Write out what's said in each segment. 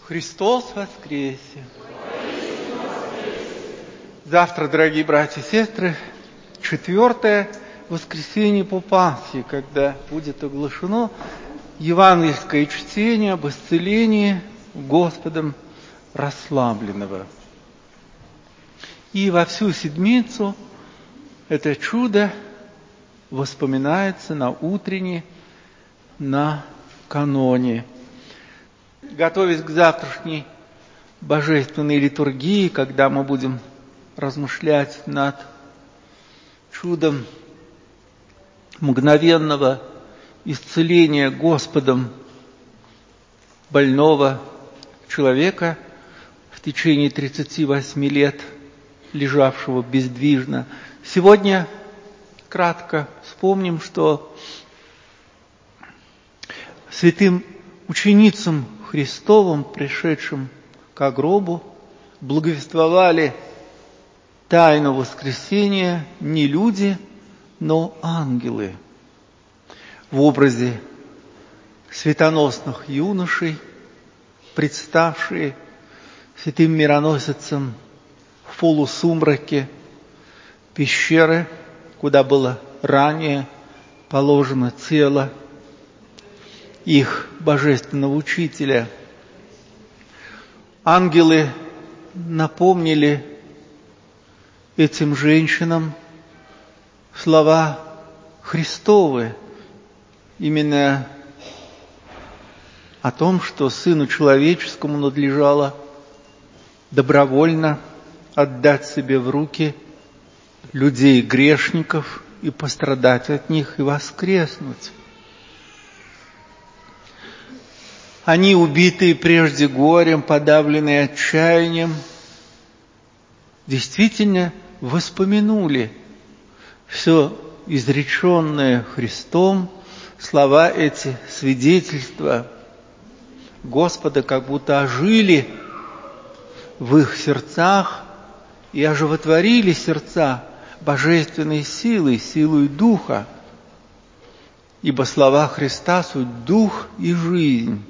Христос воскресе! Завтра, дорогие братья и сестры, 4-е воскресенье по Пасхе, когда будет оглашено евангельское чтение об исцелении Господом расслабленного. И во всю седмицу это чудо воспоминается на утренне, на каноне. Готовясь к завтрашней божественной литургии, когда мы будем размышлять над чудом мгновенного исцеления Господом больного человека в течение 38 лет, лежавшего бездвижно. Сегодня кратко вспомним, что святым ученицам Христовым, пришедшим ко гробу, благовествовали тайну воскресения не люди, но ангелы в образе светоносных юношей, представшие святым мироносицам в полусумраке пещеры, куда было ранее положено тело их божественного учителя. Ангелы напомнили этим женщинам слова Христовы, именно о том, что Сыну Человеческому надлежало добровольно отдать себе в руки людей грешников и пострадать от них и воскреснуть. Они, убитые прежде горем, подавленные отчаянием, действительно воспомянули все изреченное Христом, слова эти, свидетельства Господа, как будто ожили в их сердцах и оживотворили сердца божественной силой, силой Духа, ибо слова Христа суть Дух и жизнь.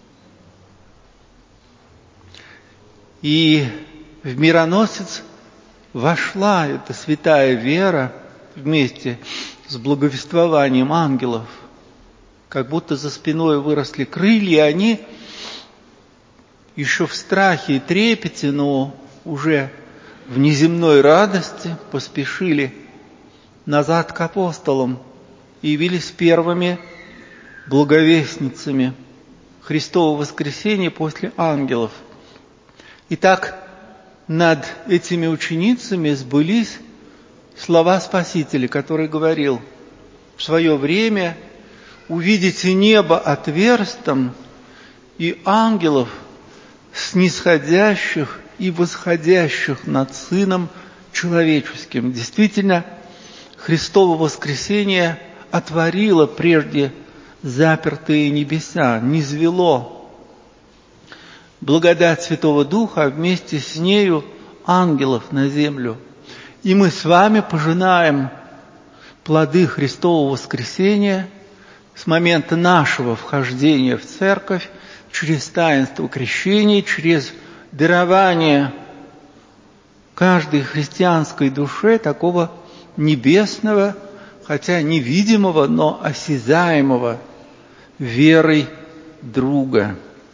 И в мироносец вошла эта святая вера вместе с благовествованием ангелов, как будто за спиной выросли крылья, и они еще в страхе и трепете, но уже в неземной радости поспешили назад к апостолам и явились первыми благовестницами Христова воскресения после ангелов. Итак, над этими ученицами сбылись слова Спасителя, который говорил: в свое время увидите небо отверстым и ангелов, снисходящих и восходящих над Сыном Человеческим. Действительно, Христово воскресение отворило прежде запертые небеса, низвело благодать Святого Духа, а вместе с нею ангелов на землю. И мы с вами пожинаем плоды Христового воскресения с момента нашего вхождения в церковь, через таинство крещения, через дарование каждой христианской душе такого небесного, хотя невидимого, но осязаемого верой друга.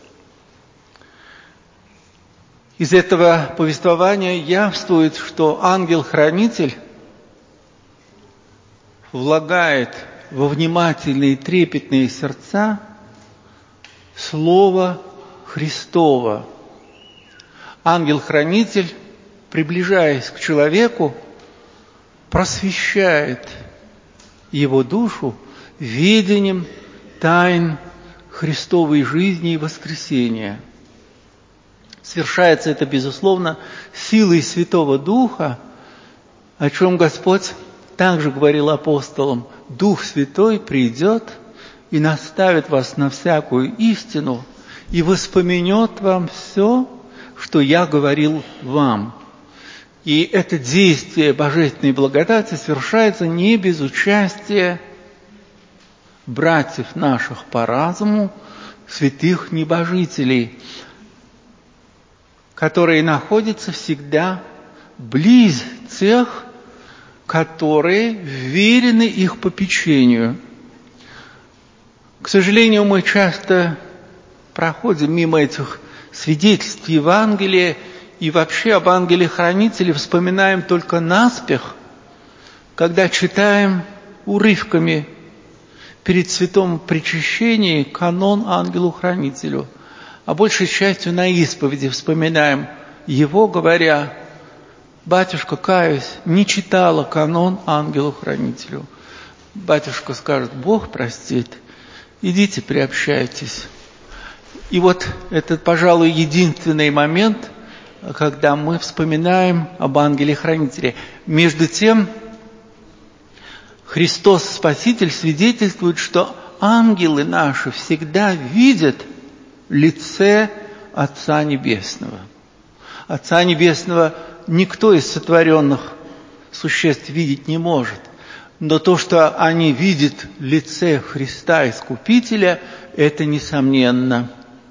Из этого повествования явствует, что ангел-хранитель влагает во внимательные трепетные сердца Слово Христово. Ангел-хранитель, приближаясь к человеку, просвещает его душу ведением тайн Христовой жизни и воскресения. Совершается это, безусловно, силой Святого Духа, о чем Господь также говорил апостолам: Дух Святой придет и наставит вас на всякую истину и воспомянет вам все, что я говорил вам. И это действие божественной благодати совершается не без участия братьев наших по разуму, святых небожителей. которые находятся всегда близ тех, которые вверены их попечению. К сожалению, мы часто проходим мимо этих свидетельств Евангелия и вообще об ангеле-хранителе вспоминаем только наспех, когда читаем урывками перед святом причащении канон ангелу-хранителю, а большей частью на исповеди вспоминаем его, говоря: «Батюшка, каюсь, не читала канон ангелу-хранителю». Батюшка скажет: «Бог простит, идите приобщайтесь». И вот это, пожалуй, единственный момент, когда мы вспоминаем об ангеле-хранителе. Между тем, Христос Спаситель свидетельствует, что ангелы наши всегда видят лице Отца Небесного. Отца Небесного никто из сотворенных существ видеть не может. Но то, что они видят лице Христа Искупителя, это несомненно.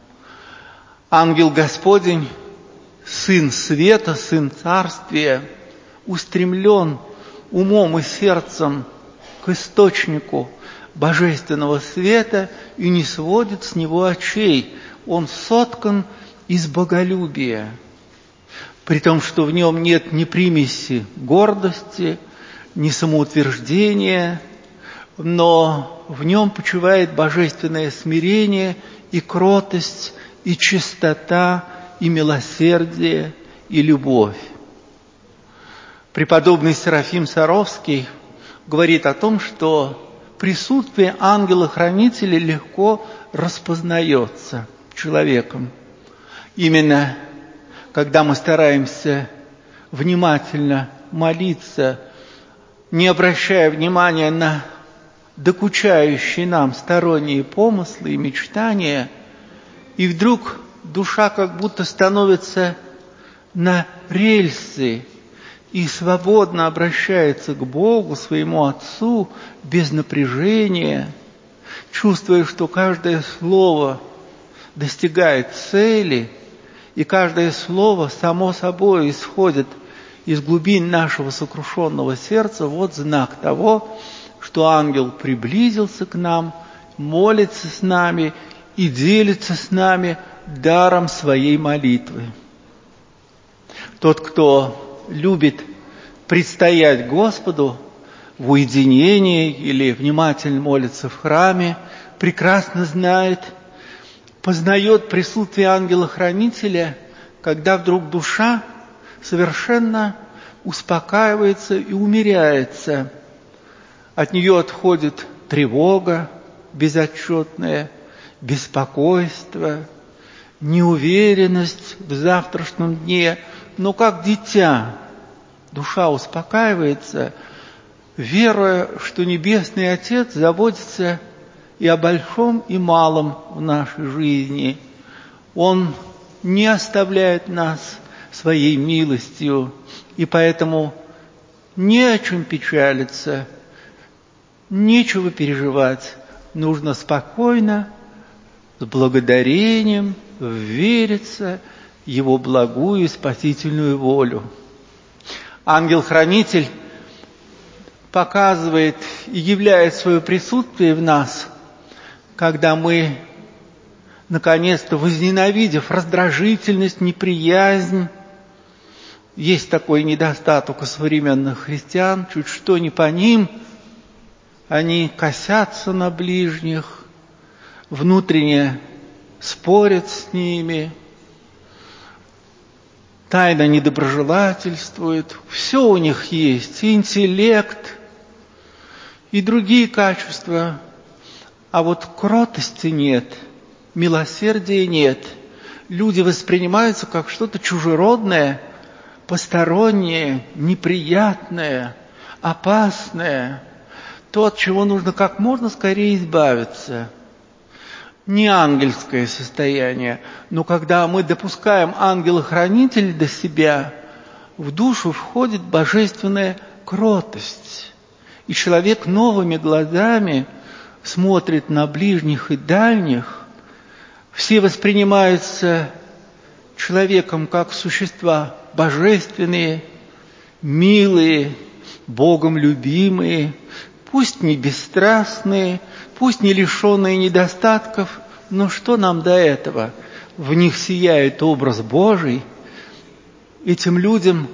Ангел Господень, Сын Света, Сын Царствия, устремлен умом и сердцем к источнику божественного света и не сводит с него очей. Он соткан из боголюбия, при том, что в нем нет ни примеси гордости, ни самоутверждения, но в нем почивает божественное смирение и кротость, и чистота, и милосердие, и любовь. Преподобный Серафим Саровский говорит о том, что присутствие ангела-хранителя легко распознается человеком. Именно когда мы стараемся внимательно молиться, не обращая внимания на докучающие нам сторонние помыслы и мечтания, и вдруг душа как будто становится на рельсы и свободно обращается к Богу, своему Отцу, без напряжения, чувствуя, что каждое слово достигает цели, и каждое слово само собой исходит из глубин нашего сокрушенного сердца. Вот знак того, что ангел приблизился к нам, молится с нами и делится с нами даром своей молитвы. Тот, кто любит предстоять Господу в уединении или внимательно молится в храме, прекрасно знает, познает присутствие ангела-хранителя, когда вдруг душа совершенно успокаивается и умиряется. От нее отходит тревога безотчетная, беспокойство, неуверенность в завтрашнем дне. Но как дитя душа успокаивается, веруя, что Небесный Отец заботится и о большом, и малом в нашей жизни. Он не оставляет нас своей милостью, и поэтому не о чем печалиться, нечего переживать. Нужно спокойно, с благодарением ввериться в Его благую и спасительную волю. Ангел-хранитель показывает и являет свое присутствие в нас, когда мы, наконец-то, возненавидев раздражительность, неприязнь, есть такой недостаток у современных христиан, чуть что не по ним, они косятся на ближних, внутренне спорят с ними, тайно недоброжелательствуют. Все у них есть, и интеллект, и другие качества, а вот кротости нет, милосердия нет. Люди воспринимаются как что-то чужеродное, постороннее, неприятное, опасное, то, от чего нужно как можно скорее избавиться. Не ангельское состояние, но когда мы допускаем ангела-хранителя до себя, в душу входит божественная кротость, и человек новыми глазами смотрит на ближних и дальних, все воспринимаются человеком как существа божественные, милые, Богом любимые, пусть не бесстрастные, пусть не лишенные недостатков, но что нам до этого? В них сияет образ Божий. Этим людям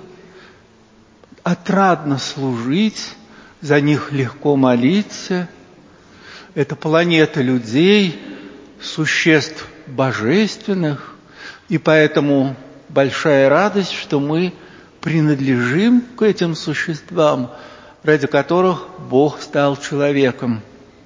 отрадно служить, за них легко молиться. Это планета людей, существ божественных, и поэтому большая радость, что мы принадлежим к этим существам, ради которых Бог стал человеком.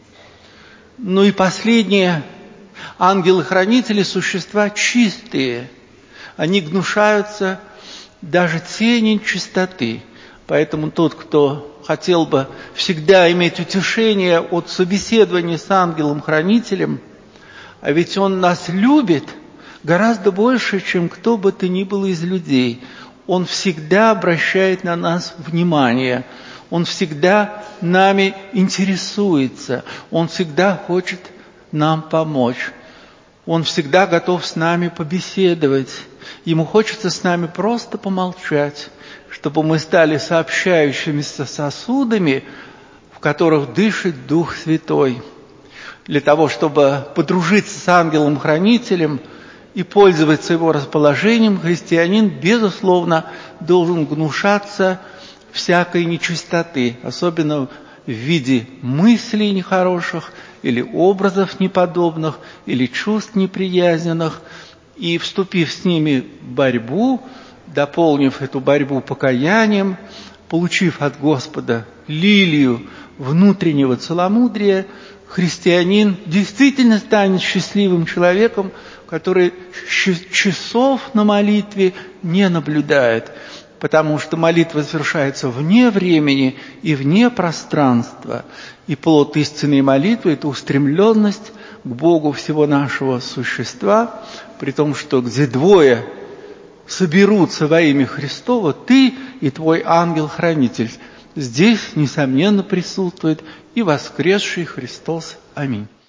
Ну и последнее. Ангелы-хранители – существа чистые. Они гнушаются даже тени чистоты. Поэтому тот, кто хотел бы всегда иметь утешение от собеседования с ангелом-хранителем, а ведь он нас любит гораздо больше, чем кто бы то ни было из людей. Он всегда обращает на нас внимание. Он всегда нами интересуется. Он всегда хочет нам помочь. Он всегда готов с нами побеседовать. Ему хочется с нами просто помолчать, чтобы мы стали сообщающимися сосудами, в которых дышит Дух Святой. Для того, чтобы подружиться с ангелом-хранителем и пользоваться его расположением, христианин, безусловно, должен гнушаться всякой нечистоты, особенно в виде мыслей нехороших, или образов неподобных, или чувств неприязненных, и, вступив с ними в борьбу, дополнив эту борьбу покаянием, получив от Господа лилию внутреннего целомудрия, христианин действительно станет счастливым человеком, который часов на молитве не наблюдает, потому что молитва совершается вне времени и вне пространства. И плод истинной молитвы – это устремленность к Богу всего нашего существа, при том, что где двое соберутся во имя Христово, ты и твой ангел-хранитель. Здесь, несомненно, присутствует и воскресший Христос. Аминь.